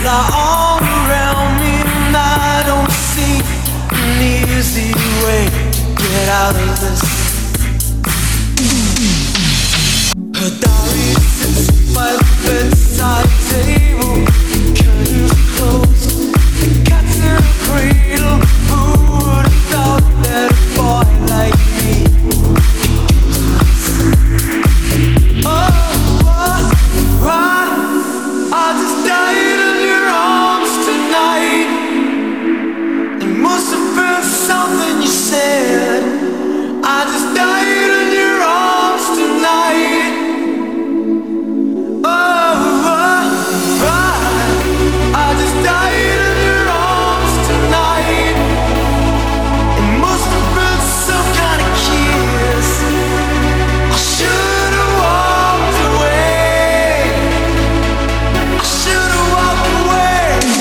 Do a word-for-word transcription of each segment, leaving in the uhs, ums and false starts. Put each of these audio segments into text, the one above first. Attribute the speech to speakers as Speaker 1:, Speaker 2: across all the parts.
Speaker 1: fly all around me and I don't see an easy way to get out of this. Her diary sits by the bedside table, curtains closed, cats in a cradle. Who would have thought that a boy like me? Oh, oh, right. I just died in your arms tonight. It must have been something you said. I just died in your arms tonight. Oh, oh, right. I just died in your arms tonight. It must have been some kind of kiss. I should have walked away. I should have walked away.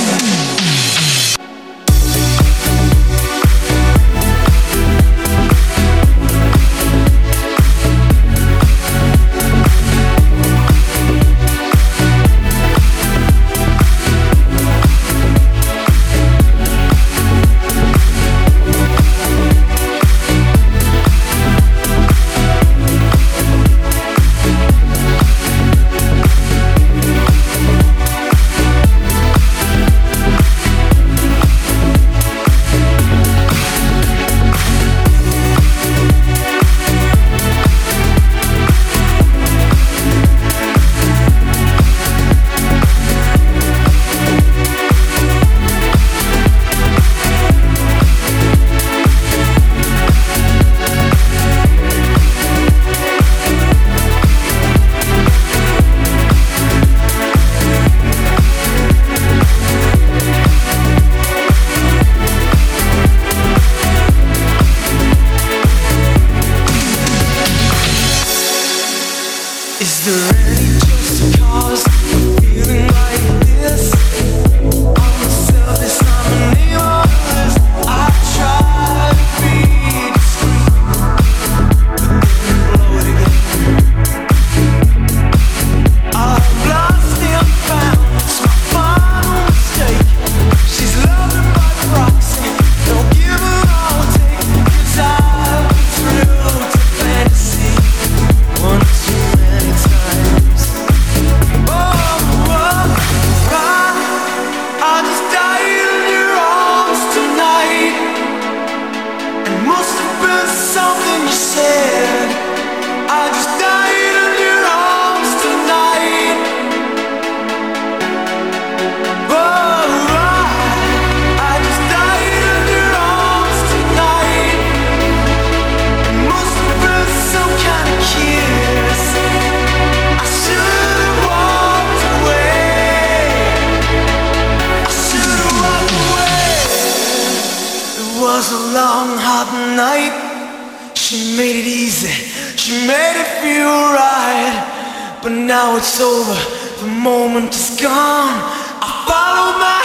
Speaker 1: Is there any just cause for feeling like this? On the surface, I'm a nihilist. I try to be discreet, but then blow it again. I've lost and found, it's my final mistake. She's loving by proxy, don't give her all take. 'Cause I've been thrilled to fantasy one too many times. Oh, oh, right. I just died in your arms tonight. It must have been something you said. I just died in your arms tonight. Oh, right. I just died in your arms tonight. It must have been some kind of kiss. I should have walked away. I should have walked away. It was a long, hot night. She made it easy. She made it feel right. But now it's over. The moment is gone. I follow my